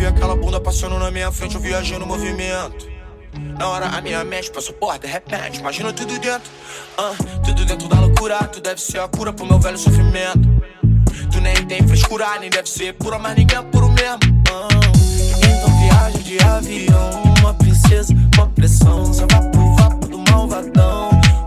vi aquela bunda passando na minha frente, eu viajei no movimento. Na hora a minha mente passou por de repente, imagina tudo dentro. Tudo dentro da loucura, tu deve ser a cura pro meu velho sofrimento. Tu nem tem frescura, nem deve ser pura, mas ninguém é puro mesmo. Então viagem de avião, uma princesa, uma pressão, só vapo do malvadão.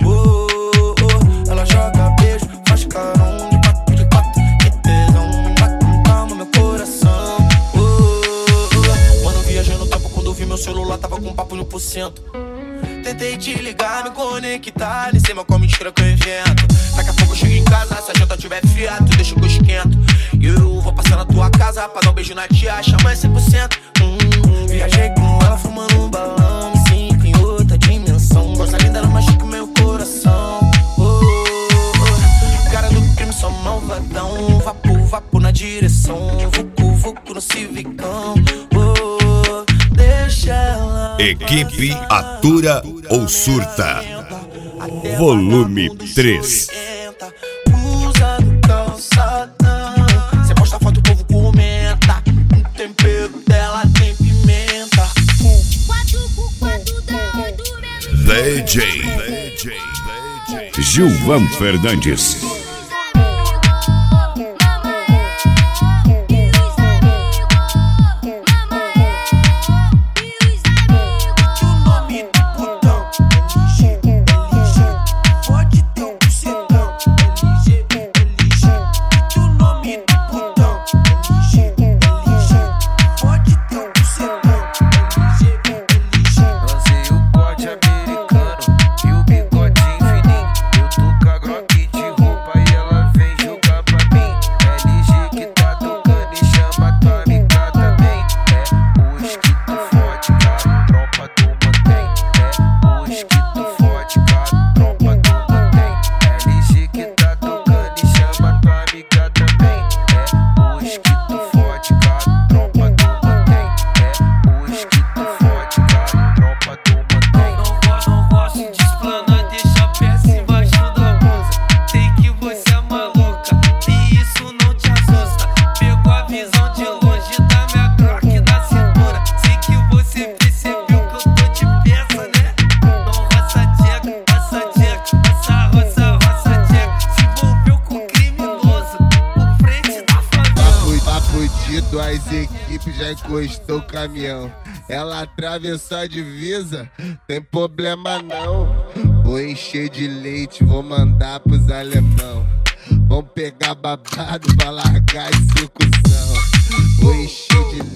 Ela joga beijo, faz carão, de quatro, que tesão, bate com calma meu coração. Mano, viajei no tempo quando vi meu celular, tava com papo 1%. Tentei te ligar, me conectar, nem sei mais qual mentira que eu invento. Daqui a pouco eu chego em casa, se a janta tiver fria, tu deixa que eu esquento. E eu vou passar na tua casa pra dar um beijo na tia, chama 100%. Viajei com ela fumando um balão, me sinto em outra dimensão. Gosta linda, ela machuca meu coração. Cara do crime, só malvadão. Vapo na direção, vucu no civicão. Deixa ela. Equipe Atura ou Surta, volume 3. Usa do calçadão. Cê posta foto, o povo comenta. O tempero dela tem pimenta. DJ Gilvan Fernandes. As equipes já encostou o caminhão. Ela atravessou a divisa, tem problema não. Vou encher de leite, vou mandar pros alemão. Vão pegar babado pra largar esse cuzão. Vou encher de leite.